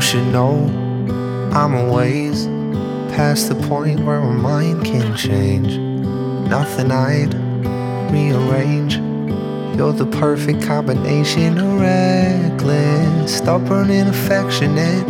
should know I'm a ways past the point where my mind can change. Nothing I'd rearrange. You're the perfect combination of reckless, stubborn and affectionate.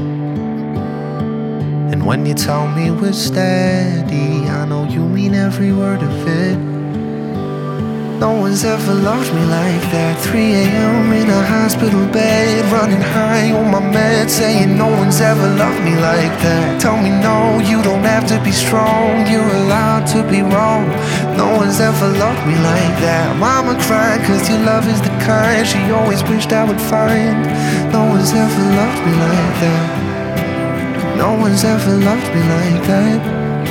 And when you tell me we're steady, I know you mean every word of it. No one's ever loved me like that. 3 a.m. in a hospital bed, running high on my meds, saying no one's ever loved me like that. Tell me no, you don't have to be strong, you're allowed to be wrong. No one's ever loved me like that. Mama cried cause your love is the kind she always wished I would find. No one's ever loved me like that. No one's ever loved me like that.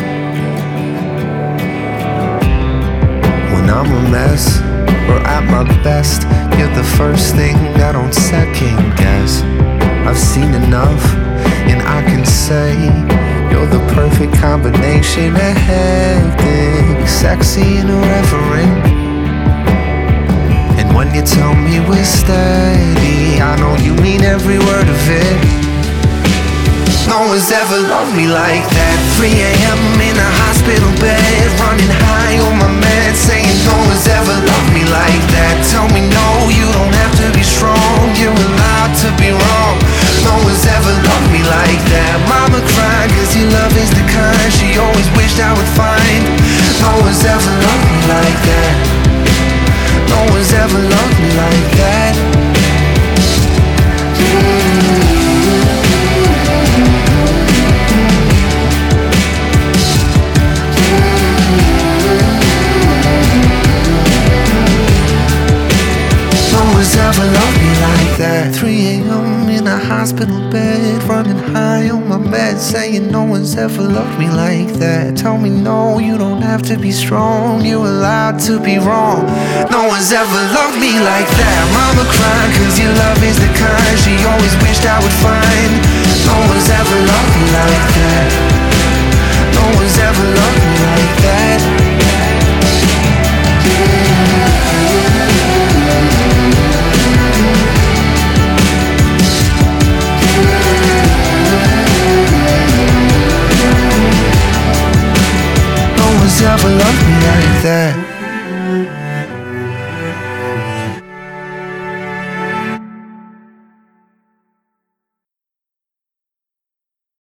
When I'm a mess, or at my best, you're the first thing I don't second guess. I've seen enough, and I can say you're the perfect combination of hectic, sexy, and irreverent. And when you tell me we're steady, I know you mean every word of it. No one's ever loved me like that. 3 a.m. in a hospital bed, running high on my meds, saying no one's ever loved me like that. Tell me no, you don't have to be strong, you're allowed to be wrong. No one's ever loved me like that. Mama cried cause your love is the kind she always wished I would find. No one's ever loved me like that. No one's ever loved me like that. Ever loved me like that. 3 a.m. in a hospital bed, running high on my meds, saying no one's ever loved me like that. Tell me no, you don't have to be strong, you're allowed to be wrong. No one's ever loved me like that. Mama cried cause your love is the kind she always wished I would find. No one's ever loved me like that. No one's ever loved me like that. No one's ever loved me like that.